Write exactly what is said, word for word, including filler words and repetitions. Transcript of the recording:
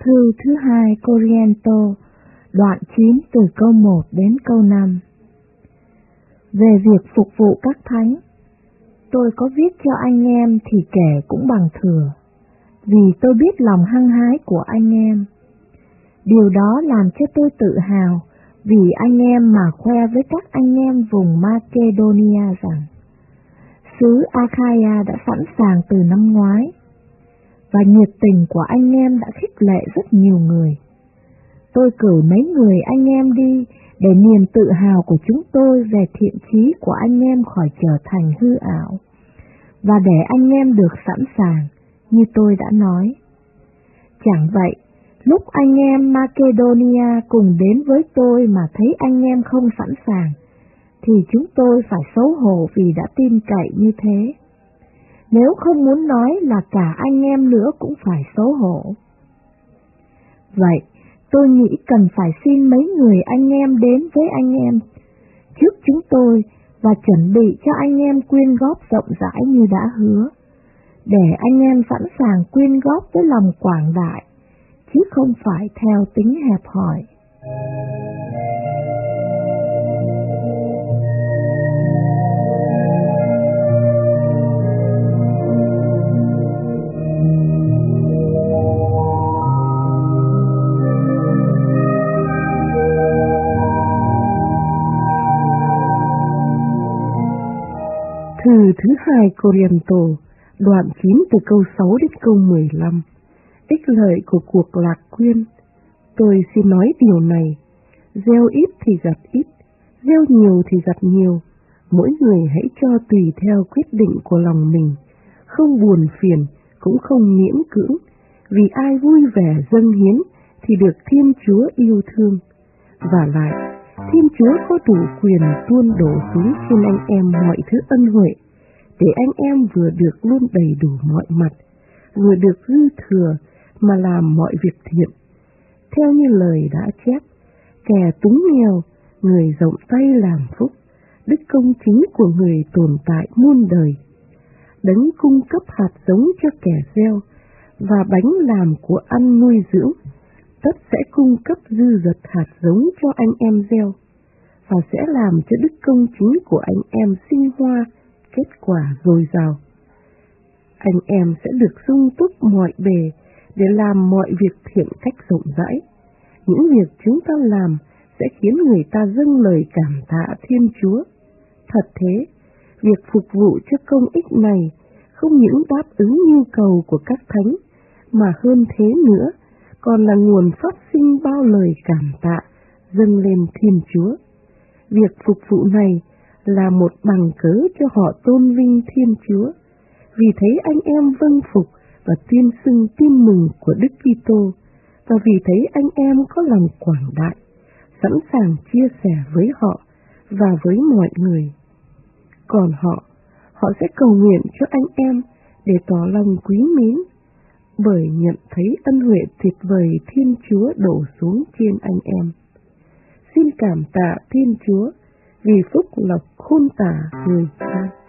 Thư thứ hai Cô-ri-ên-tô, đoạn chín từ câu một đến câu năm. Về việc phục vụ các thánh, tôi có viết cho anh em thì kể cũng bằng thừa, vì tôi biết lòng hăng hái của anh em. Điều đó làm cho tôi tự hào vì anh em mà khoe với các anh em vùng Macedonia rằng xứ Achaia đã sẵn sàng từ năm ngoái, và nhiệt tình của anh em đã khích lệ rất nhiều người. Tôi cử mấy người anh em đi để niềm tự hào của chúng tôi về thiện chí của anh em khỏi trở thành hư ảo, và để anh em được sẵn sàng, như tôi đã nói. Chẳng vậy, lúc anh em Macedonia cùng đến với tôi mà thấy anh em không sẵn sàng, thì chúng tôi phải xấu hổ vì đã tin cậy như thế. Nếu không muốn nói là cả anh em nữa cũng phải xấu hổ. Vậy, tôi nghĩ cần phải xin mấy người anh em đến với anh em trước chúng tôi và chuẩn bị cho anh em quyên góp rộng rãi như đã hứa, để anh em sẵn sàng quyên góp với lòng quảng đại, chứ không phải theo tính hẹp hòi. Thư thứ hai Cô-ri-ên-tô, đoạn chín từ câu sáu đến câu mười lăm. Ích lợi của cuộc lạc quyên. Tôi xin nói điều này, gieo ít thì gặt ít, gieo nhiều thì gặt nhiều. Mỗi người hãy cho tùy theo quyết định của lòng mình, không buồn phiền, cũng không miễn cưỡng, vì ai vui vẻ dâng hiến thì được Thiên Chúa yêu thương. Và lại, Thiên Chúa có đủ quyền tuôn đổ xuống trên anh em mọi thứ ân huệ, để anh em vừa được luôn đầy đủ mọi mặt, vừa được dư thừa mà làm mọi việc thiện. Theo như lời đã chép, kẻ túng nghèo, người rộng tay làm phúc, đức công chính của người tồn tại muôn đời. Đấng cung cấp hạt giống cho kẻ gieo, và bánh làm của ăn nuôi dưỡng, tất sẽ cung cấp dư dật hạt giống cho anh em gieo, và sẽ làm cho đức công chính của anh em sinh hoa, kết quả dồi dào. Anh em sẽ được sung túc mọi bề để làm mọi việc thiện cách rộng rãi. Những việc chúng ta làm sẽ khiến người ta dâng lời cảm tạ Thiên Chúa. Thật thế, việc phục vụ cho công ích này không những đáp ứng nhu cầu của các thánh, mà hơn thế nữa, còn là nguồn phát sinh bao lời cảm tạ dâng lên Thiên Chúa. Việc phục vụ này là một bằng cớ cho họ tôn vinh Thiên Chúa, vì thấy anh em vâng phục và tuyên xưng tin mừng của Đức Kitô, và vì thấy anh em có lòng quảng đại, sẵn sàng chia sẻ với họ và với mọi người. Còn họ, họ sẽ cầu nguyện cho anh em để tỏ lòng quý mến, bởi nhận thấy ân huệ tuyệt vời Thiên Chúa đổ xuống trên anh em. Xin cảm tạ Thiên Chúa vì phúc lộc khôn tả người cha.